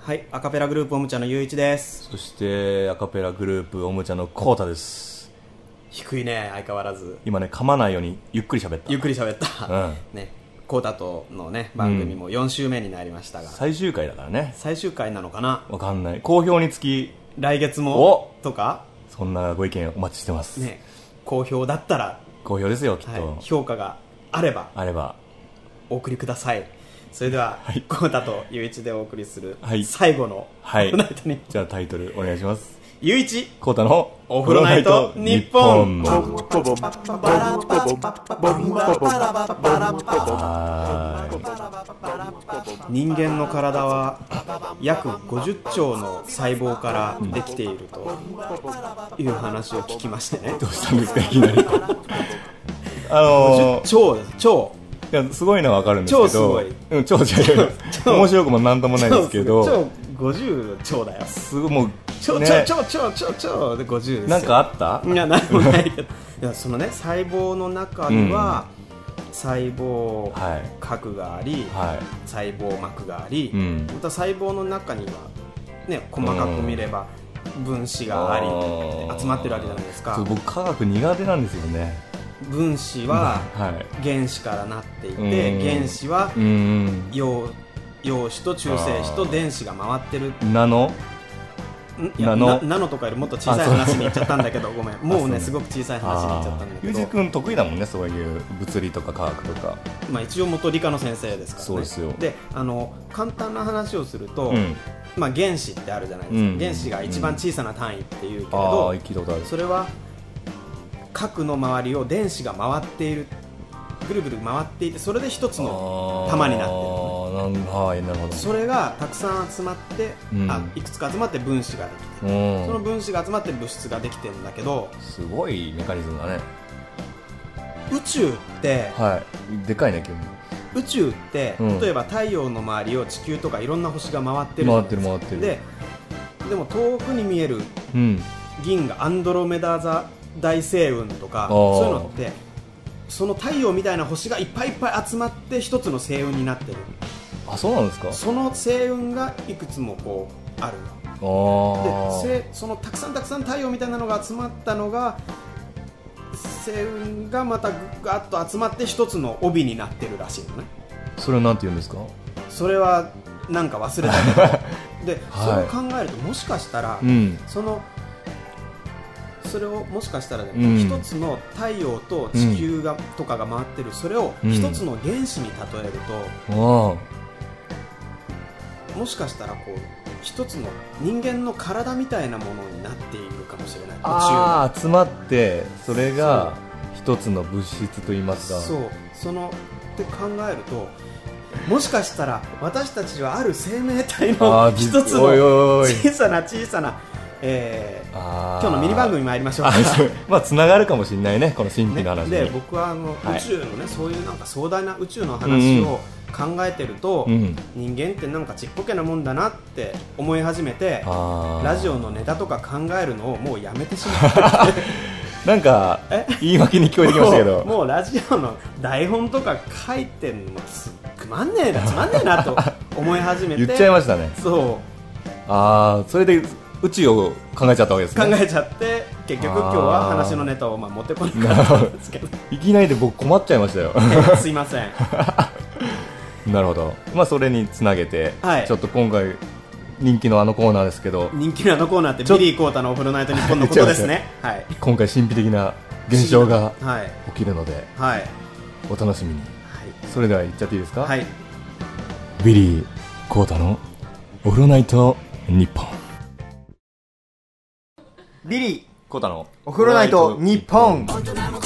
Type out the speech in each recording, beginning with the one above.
はい、アカペラグループおもちゃのゆういちです。 そしてアカペラグループおもちゃのこうたです。 低いね、相変わらず。 今ね、噛まないようにゆっくり喋った。 ゆっくり喋った、ね、こうたとのね番組も4週目になりましたが、 最終回だからね。 最終回なのかな、 わかんない。好評につき来月もとか、 そんなご意見お待ちしてますね。好評だったら、 好評ですよきっと、 評価があればお送りください。それでは、こうたとゆういちでお送りする最後のオフロナイトニッポン、 じゃあタイトルお願いします。 ゆういちこうたのオフロナイトニッポン。人間の体は約50兆の細胞からできているという話を聞きましてね。 どうしたんですかいきなり 50兆です。超いや、すごいのは分かるんですけど、 超すごい、 超じゃない面白くもなんともないですけど、 超50兆だよ。 すごい、もう超で50ですよ。 なんかあった？ いや、なんもないけどいや、そのね、細胞の中には、細胞核があり、細胞膜があり、また細胞の中には、ね、細かく見れば分子があり、集まってるわけじゃないですか。 僕科学苦手なんですよね。 分子は原子からなっていて、原子は陽子と中性子と電子が回ってる。 ナノとかよりもっと小さい話に行っちゃったんだけどごめん、もうねすごく小さい話に行っちゃったんだけど。 ゆうじくん得意だもんね、そういう物理とか科学とか。 まあ一応元理科の先生ですからね。 そうですよ。 で、簡単な話をすると、まあ原子ってあるじゃないですか。原子が一番小さな単位っていうけれど、それは核の周りを電子が回っている、ぐるぐる回っていて、それで一つの玉になっている、 はい、なるほど。 それがたくさん集まって、いくつか集まって分子ができて、その分子が集まって物質ができてるんだけど、 すごいメカニズムだね。 宇宙って、 でかいね、急に。 宇宙って、例えば太陽の周りを地球とかいろんな星が回ってるじゃないですか。 回ってる。 でも遠くに見える銀河、アンドロメダ座大星雲とか、そういうのってその太陽みたいな星がいっぱいいっぱい集まって一つの星雲になってる。 あ、そうなんですか。その星雲がいくつもこうある。で、そのたくさん太陽みたいなのが集まったのが、星雲がまたガッと集まって一つの帯になってるらしいのね。 それはなんて言うんですか。 それはなんか忘れたけどで、それを考えると、もしかしたら、それをもしかしたらね、一つの太陽と地球が、とかが回ってる、それを一つの原子に例えると、もしかしたらこう一つの人間の体みたいなものになっているかもしれない。 集まってそれが一つの物質といいますか。 そのって考えると、もしかしたら私たちはある生命体の一つの小さな今日のミニ番組参りましょうか。 まあつながるかもしれないね、この神秘の話で、僕は宇宙のね、そういうなんか壮大な宇宙の話を考えてると、人間ってなんかちっぽけなもんだなって思い始めて、ラジオのネタとか考えるのをもうやめてしまったなんか言い訳に聞こえてきましたけど、 もうラジオの台本とか書いてんのつまんねえなと思い始めて言っちゃいましたね。それで宇宙を考えちゃったわけですね。 考えちゃって、結局今日は話のネタを持ってこなかったんですけどいきなりで僕困っちゃいましたよすいませんなるほど。まあそれにつなげて、ちょっと今回人気のコーナーですけど、 人気のコーナーってビリー・コータのオフロナイトニッポンのことですね今回神秘的な現象が起きるので、お楽しみに。それでは言っちゃっていいですか。ビリー・コータのオフロナイトニッポン。 ビリー・コータのオフロナイトニッポン。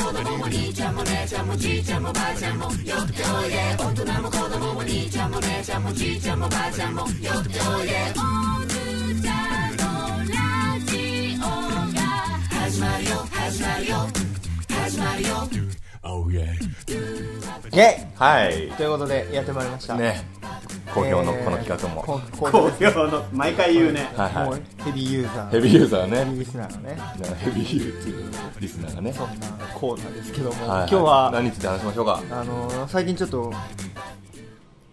ということでやってまいりましたね。好評のこの企画も好評の、毎回言うね。 もうヘビーユーザー、 ヘビーユーザーね、 ヘビーリスナーのね、 ヘビーリスナーがね、 そんなコーナーですけども、今日は何について話しましょうか。 最近ちょっと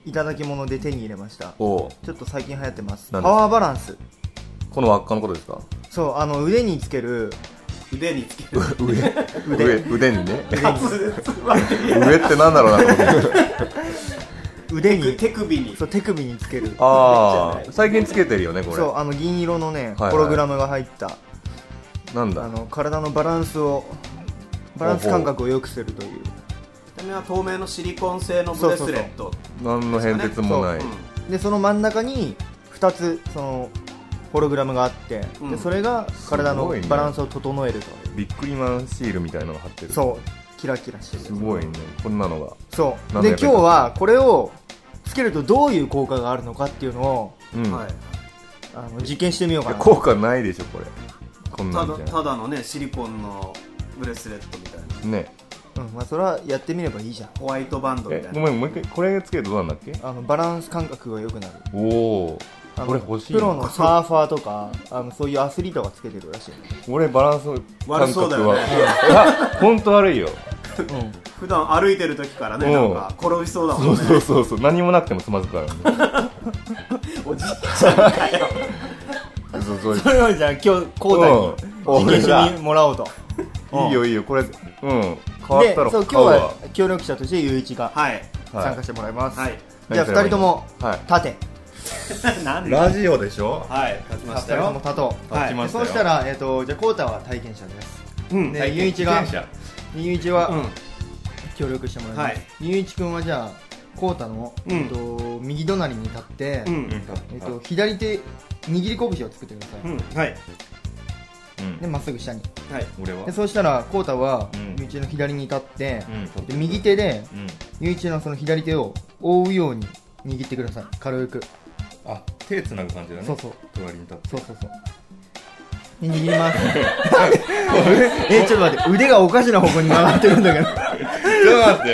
いただき物で手に入れました。ちょっと最近流行ってます。パワーバランス。 この輪っかのことですか？ そう、腕につける。 腕につける。 腕にね。上ってなんだろうなと思って。 腕に手首に。 そう、手首につける。 ああ、最近つけてるよねこれ。 そう、銀色のね、ホログラムが入った。 なんだ。 体のバランス感覚を良くするという。 これは透明のシリコン製のブレスレット。 何の変哲もない。 でその真ん中に2つホログラムがあって、でそれが体のバランスを整えると。 ビックリマンシールみたいなのが貼ってる。 そうキラキラしてる。 すごいねこんなのが。 そうで今日はこれをつけるとどういう効果があるのかっていうのを、実験してみようかな。 効果ないでしょこれ。こんなんじゃただのねシリコンのブレスレットみたいなね。 まあそれはやってみればいいじゃん。 ホワイトバンドみたいな。 ごめんもう一回これつけるとどうなんだっけ？ バランス感覚が良くなる。 おお。これ欲しい。 プロのサーファーとかそういうアスリートがつけてるらしい。 俺バランス悪そうだよね。 本当悪いよ。 普段歩いてる時からねなんか転びそうだもんね。 そう何もなくてもつまずくからね。 おじいちゃんかよ。 それをじゃあ今日コータに実験してもらおうと。 いいよこれ変わったら今日は協力者としてゆういちが参加してもらいます。じゃあ2人とも立て。 ラジオでしょ。 立ちましたよ。 2人とも立とう。そうしたらじゃあコータは体験者です。でゆういちは協力してもらいます。ゆういちくんはじゃあコータの右隣に立って左手握り拳を作ってください。でまっすぐ下に。でそうしたらコータはゆういちの左に立って右手でゆういちのその左手を覆うように握ってください。軽く。 手つなぐ感じだね。 そう隣に立って。 そう握ります。ちょっと待って、腕がおかしな方向に曲がってるんだけど。 ちょっと待って。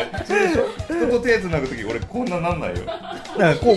人と手つなぐとき俺こんななんないよ。 だからこう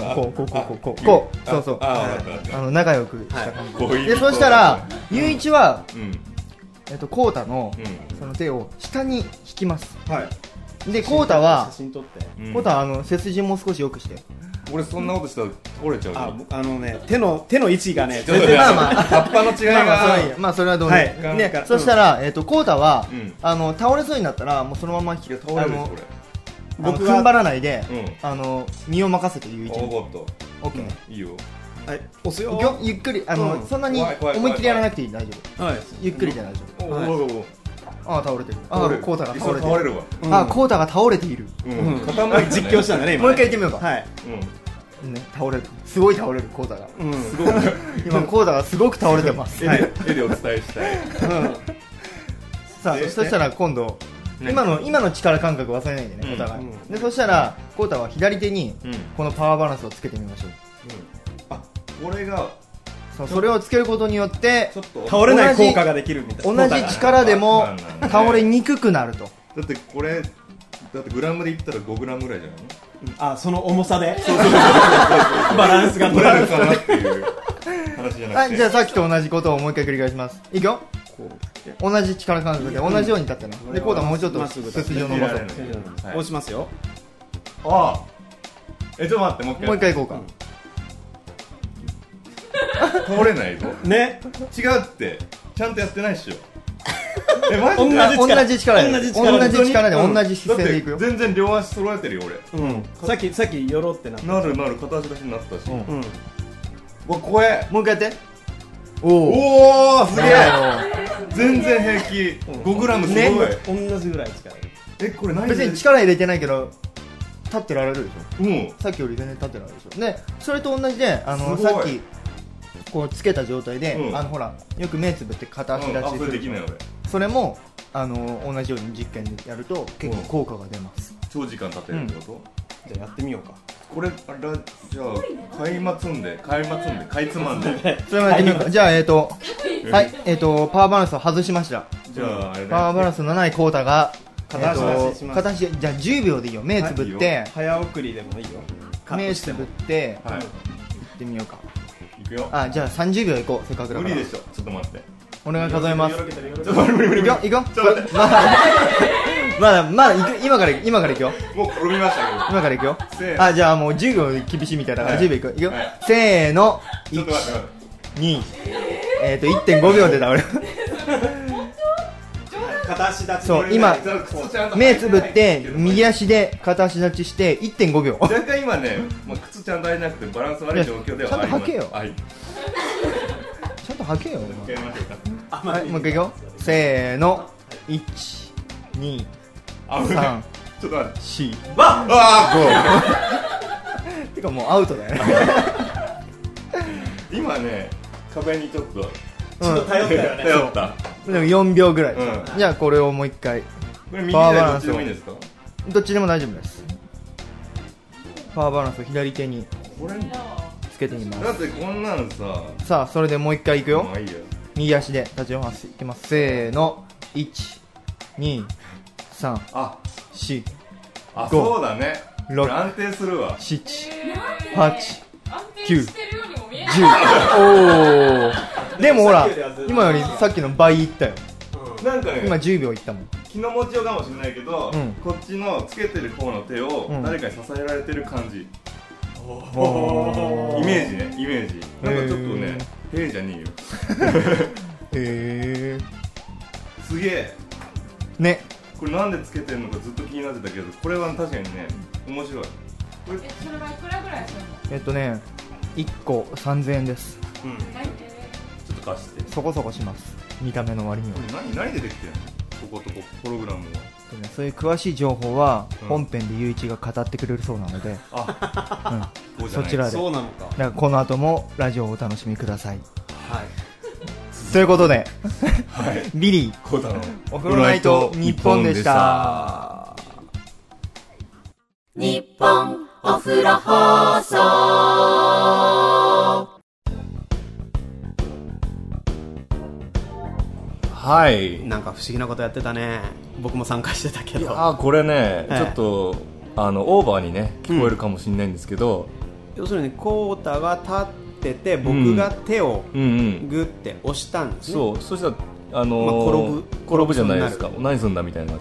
そう仲良くした感じで。そしたらゆういちはコータのその手を下に引きます。でコータは背筋も少し良くして。 俺そんなことしたら折れちゃう。 ね手の位置がね全然葉っぱの違いがまあそれはどうで。そしたらコータは倒れそうになったらもうそのまま倒れる。僕踏ん張らないで身を任せてゆういちに。オッケー。 いいよ。 押すよ。 ゆっくりそんなに思いっきりやらなくていい。大丈夫。ゆっくりで大丈夫。倒れてる。コータが倒れてる。コータが倒れている。 実況したんだね今。 もう一回言ってみようか。倒れる。すごい倒れるコータが。今コータがすごく倒れてます。 絵でお伝えしたい。 さあそしたら今度今の力感覚忘れないでねお互い。でそしたらコータは左手にこのパワーバランスをつけてみましょう。 これがそれをつけることによって倒れない効果ができるみたいな。 同じ力でも倒れにくくなると。 だってこれグラムで言ったら5グラムぐらいじゃないの？ その重さでバランスが取れるかなっていう話じゃなくて。 じゃあさっきと同じことをもう一回繰り返します。いくよ。同じ力感覚で同じように立ってね。でコータもうちょっと背筋を伸ばそう。 押しますよ。 ちょっと待ってもう一回いこうか。 倒れないぞね。 違うってちゃんとやってないっしょ。 マジで同じ力で同じ姿勢でいくよ。 全然両足揃えてるよ俺。さっきよろってなる片足出しになったし。怖え。 もう一回やって。 おおすげえ。全然平気。5グラムすごい。 同じぐらい力。 これ何？別に力入れてないけど立ってられるでしょ。さっきより全然立ってられるでしょ。でそれと同じでさっきこうつけた状態でほらよく目つぶって片足立ちする。それも同じように実験でやると結構効果が出ます。 長時間立てるってこと？ じゃあやってみようか。 これじゃあかいつまんでそれもやってみようか。じゃあはいパワーバランスを外しました。 じゃあパワーバランスのないコータが片足じゃあ10秒でいいよ。目つぶって早送りでもいいよ。 目つぶって行ってみようか。 いくよ。 じゃあ30秒いこう。せっかくだから。 無理でしょ。ちょっと待って。 お願い数えます。 ちょっと無理。 いくよ。 まだ今からいくよ。 もう転びましたけど。 今からいくよ。じゃあもう10秒厳しいみたいだから10秒いくよ。せーの。1、2、1.5 秒で倒れる。 片足立ち。 そう、今目つぶって右足で片足立ちして 1.5 秒。 若干今ね、靴ちゃんと履いてなくてバランス悪い状況ではあります。 ちゃんと履けよ。ちゃんと履けよ。はい、もう一回いくよ。せーの。1、2、3、 ちょっと待って。 4、 5。 てかもうアウトだよね。 今ね、壁にちょっと頼ったよね。 頼った。 でも4秒ぐらい。じゃあこれをもう一回。 これ右左どっちでもいいんですか？ どっちでも大丈夫です。パワーバランスを左手につけてみます。 だってこんなのさあそれでもう一回いくよ。 まあいいよ。 右足で立ち回していきます。せーの。1、2、3、4、 5、そうだね。6、安定するわ。 7、8、9、10。でもほら、今よりさっきの倍いったよ。 なんかね、 今10秒いったもん。 気の持ちようかもしれないけど、こっちのつけてる方の手を誰かに支えられてる感じ。イメージね、イメージ。なんかちょっとね、へえじゃねえよ。すげえね。 これなんでつけてるのかずっと気になってたけど、これは確かにね、面白い。 それはいくらぐらいするの？ 1個3000円です。 ちょっと貸して。 そこそこします、見た目の割には。 何でできてんの？こことプログラムは。 そういう詳しい情報は本編でゆういちが語ってくれるそうなので、そちらで。 そうなのか。 だからこの後もラジオをお楽しみください。 はい。 ということで、ビリーコータのお風呂ナイト日本でした。 日本お風呂放送。 はい。 なんか不思議なことやってたね。僕も参加してたけど。 これね、ちょっとオーバーにね聞こえるかもしれないんですけど、 要するにコータが立ってて僕が手をグって押したんですね。 そう、そしたら転ぶじゃないですか。何すんだみたいな。名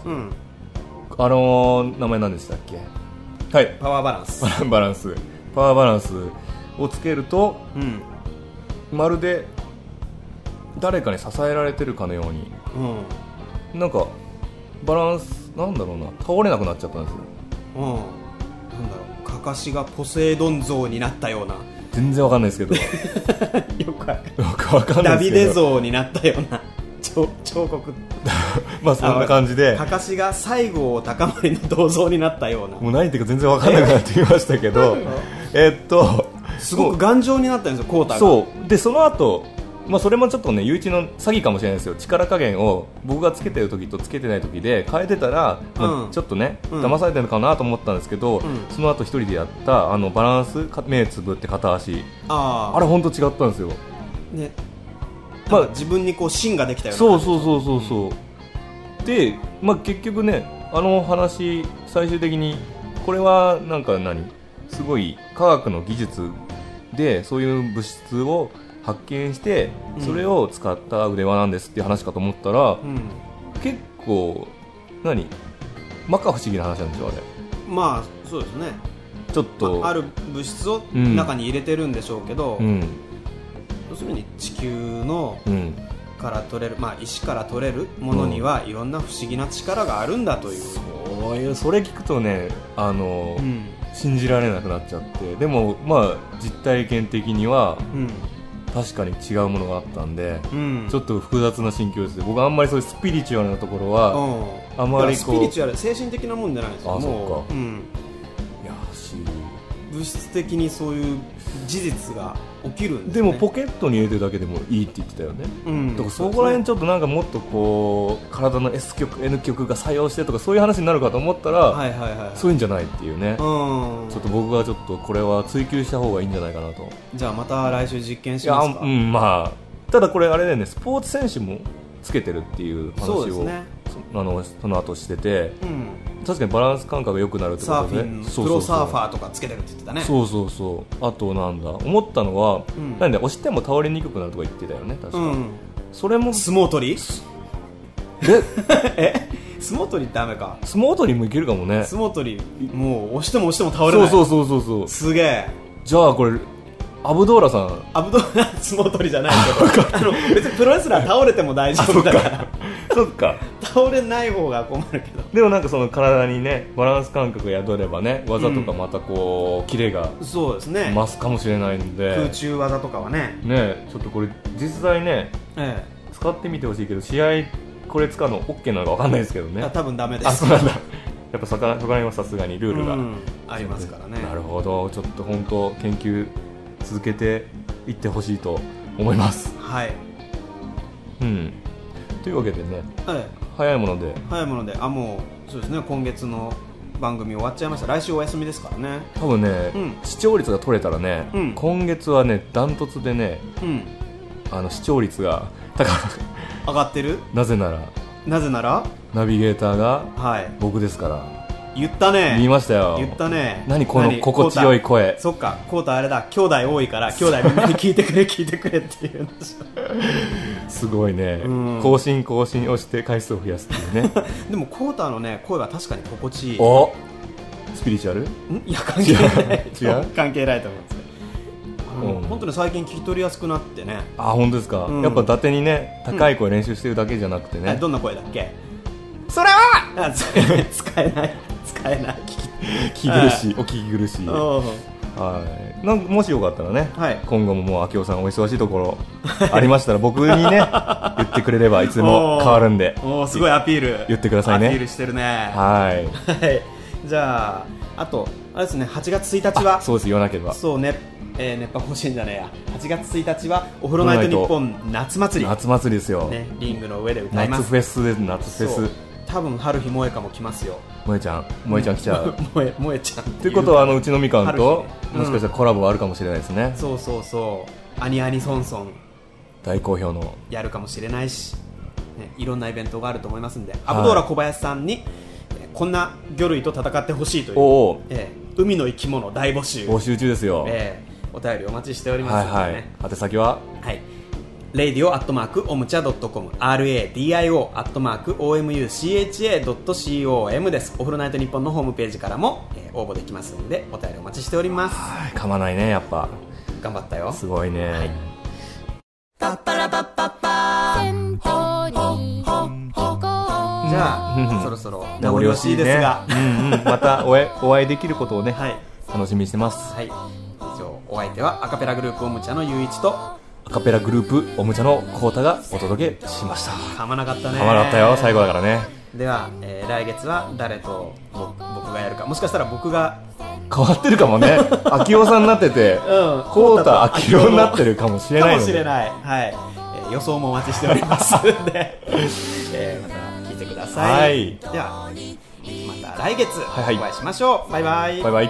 前何でしたっけ？はい。 パワーバランス。 パワーバランスをつけると、まるで誰かに支えられてるかのように、なんかバランスなんだろうな、倒れなくなっちゃったんですよ。 なんだろう、かかしがポセイドン像になったような。 全然わかんないですけど。 よくわかんないですけど。ダビデ像になったような彫刻。 まあそんな感じで。 かかしが西郷隆盛の銅像になったような。 もう何言ってるか全然わかんなくなってきましたけど、 すごく頑丈になったんですよ、コータが。 そうで、その後それもちょっとね、ゆういちの詐欺かもしれないですよ。力加減を僕がつけてる時とつけてない時で変えてたら、ちょっとね、騙されてるのかなと思ったんですけど、その後一人でやったバランス、目つぶって片足、あれ本当違ったんですよ。 ね、自分にこう芯ができたような。 そうで、結局ね、話最終的にこれはなんかすごい科学の技術でそういう物質を発見してそれを使った腕輪なんですっていう話かと思ったら、結構摩訶不思議な話なんですよ、あれ。 まあそうですね。 ちょっとある物質を中に入れてるんでしょうけど、要するに地球のから取れる、石から取れるものにはいろんな不思議な力があるんだという、 それ聞くとね、信じられなくなっちゃって。でも実体験的には、確かに違うものがあったんで、ちょっと複雑な心境です。僕あんまりそういうスピリチュアルなところは、あまりスピリチュアル、精神的なもんじゃないですよ。 もう、いや、不思議。 物質的にそういう事実が起きるんです、 でもポケットに入れてるだけでもいいって言ってたよね。だからそこら辺ちょっともっとこう体の S 極 N 極が作用してとかそういう話になるかと思ったら、そういうんじゃないっていうね。ちょっと僕はちょっとこれは追求した方がいいんじゃないかなと。 じゃあまた来週実験しますか。 ただこれあれだよね、スポーツ選手もつけてるっていう話をその後してて、確かにバランス感覚が良くなるってことで、ね、 プロサーファーとかつけてるって言ってたね。 あと思ったのは、なんで押しても倒れにくくなるとか言ってたよね、確か。それも相撲取り？ 相相撲取りダメか。 相撲取りもいけるかもね。 相撲取りもう押しても押しても倒れない。 そうすげえ。 じゃあこれアブドーラさん、 相撲取りじゃないけど別にプロレスラー倒れても大丈夫だからそっか倒れない方が困るけど、 でもなんかその体にねバランス感覚が宿ればね、技とかまたこうキレがそうですね増すかもしれないんで、 空中技とかはねちょっとこれ実際ね、使ってみてほしいけど、試合これ使うの OK なのか分かんないですけどね。 多分ダメです。 そうなんだやっぱそこら辺はさすがにルールが、 ありますからね。 なるほど、ちょっと本当研究続けていってほしいと思います。 はい、 というわけでね、早いものでもうそうですね、今月の番組終わっちゃいました。来週お休みですからね。 多分ね、視聴率が取れたらね、今月はねダントツでね、視聴率が高く上がってる。 なぜならナビゲーターが僕ですから。 言ったね。 言いましたよ。 言ったね。 何この心地よい声。 そっか、コータあれだ、兄弟多いから兄弟みんなに聞いてくれ聞いてくれっていうんでしょすごいね、更新をして回数を増やすっていうねでもコータのね声は確かに心地いい。 おスピリチュアル？ いや関係ない違う関係ないと思いますね。本当に最近聞き取りやすくなってね。 本当ですか、やっぱ伊達にね高い声練習してるだけじゃなくてね、 どんな声だっけ。それは使えない聞き苦しい、 お聞き苦しい。なんかもしよかったらね、今後ももう明夫さんお忙しいところありましたら僕にね言ってくれればいつでも変わるんで。 すごいアピール言ってくださいね。 アピールしてるね。じゃあとあれですね、8月1日はそうです、言わなければ。 そうね、熱波甲子園じゃねえや、8月1日はお風呂ナイトニッポン夏祭りですよ、 リングの上で歌います。 夏フェスです。夏フェス、 多分春日萌香も来ますよ。 萌ちゃん来ちゃう萌ちゃんってことはうちのみかんともしかしたらコラボはあるかもしれないですね。 そうアニアニソンソン大好評のやるかもしれないし、いろんなイベントがあると思いますんで、アブドーラ小林さんにこんな魚類と戦ってほしいという、海の生き物大募集中ですよ。 お便りお待ちしておりますのでね。 宛先は radio@omucha.com radio@omucha.com です。お風呂ナイトニッポンのホームページからも、応募できますのでお便りお待ちしております。 噛まないね、やっぱ頑張ったよ。 すごいね。 パッパラパッパッパーじゃあそろそろ名残惜しいですが、 またお会いできることをね、楽しみにしてます。 以上、お相手はアカペラグループおもちゃのゆういちとアカペラグループおもちゃのコウタがお届けしました。 噛まなかったね。 噛まなかったよ、最後だからね。 では、来月は誰と僕がやるか、もしかしたら僕が変わってるかもね明夫さんになってて、コウタ明夫になってるかもしれないので、 予想もお待ちしておりますので、また聞いてください。ではまた来月お会いしましょう。バイバイ。 バイバイ。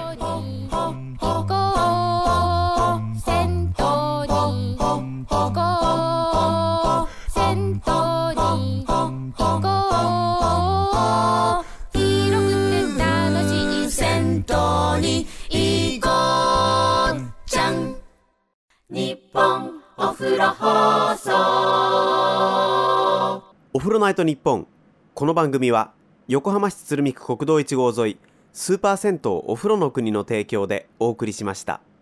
日本お風呂放送。 お風呂ナイトニッポン。この番組は横浜市鶴見区国道1号沿いスーパー銭湯お風呂の国の提供でお送りしました。